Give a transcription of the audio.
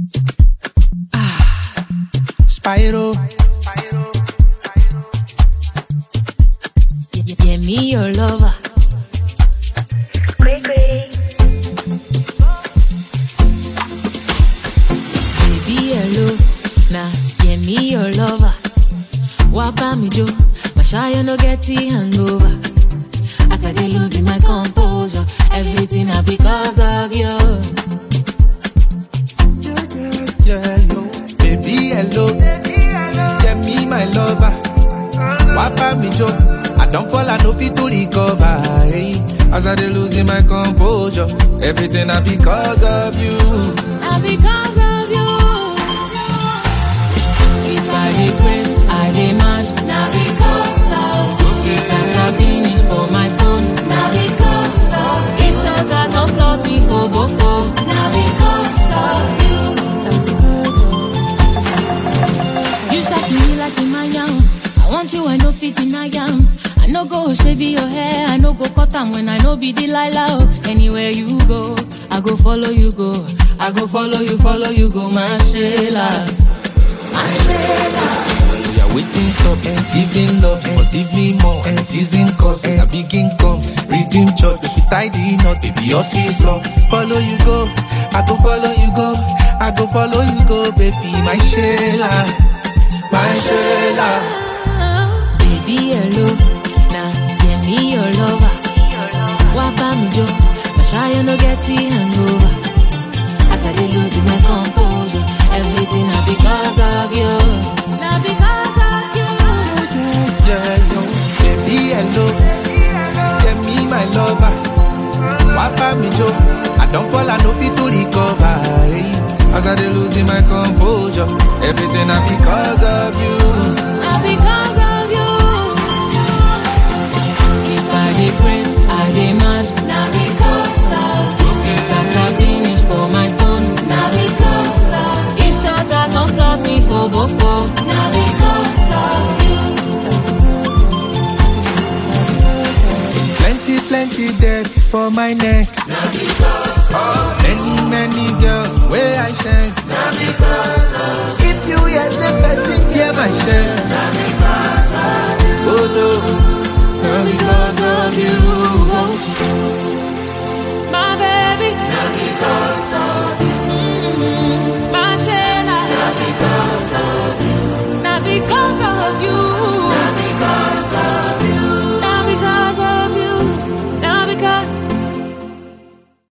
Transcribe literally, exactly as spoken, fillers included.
Ah, Spyro. Yeah, yeah, me your lover. Great, great. Baby hello, nah, yeah me your lover. Wapa me jo, my shy no get the hangover. As I dey losing my composure, everything I because of you. Yeah, yo. Baby, hello. Yeah, me, my lover. Wapa me jo. I don't fall, I no fit to recover. Hey. As I dey losing my composure, everything I because of you. Now because of you. If I dey grace, I dey mad. Now because of you. If that I finish for my phone. Now because of you. If that I don't flog me, go boko. Now because of you. You shot me like in my yam. I want you, I know fit in I am. I no go shave your hair, I no go cut them when I no be Delilah. Oh. Anywhere you go, I go follow you go. I go follow you, follow you go, my Sheila. My Sheila. We are waiting for and giving love, but give me more and teasing cause and I begin come. Redeem church, if you tie the knot, baby, your seesaw. Follow you go, I go follow you go. I go follow you go, baby, my Sheila. My Sheila. Baby, hello. Nah, yeah, me your lover. Wapa me jo, my shy no get the hangover. As I dey losing my composure, everything I because of you. Now because of you. Yeah, yo. Baby, hello. Yeah, me, my lover. Wapa me jo. I don't fall, I no fit to recover. Hey. As I dey losing my composure, everything I because of you. Now because of you. If I dey grace, I dey mad. Now because of you. If that I finish for my phone. Now because of you. If that I don't flog me, go boko. Now because of you. Plenty, plenty debt for my neck. Now because of Many, many girls where I share. Now because of If you yes a person, tear my share.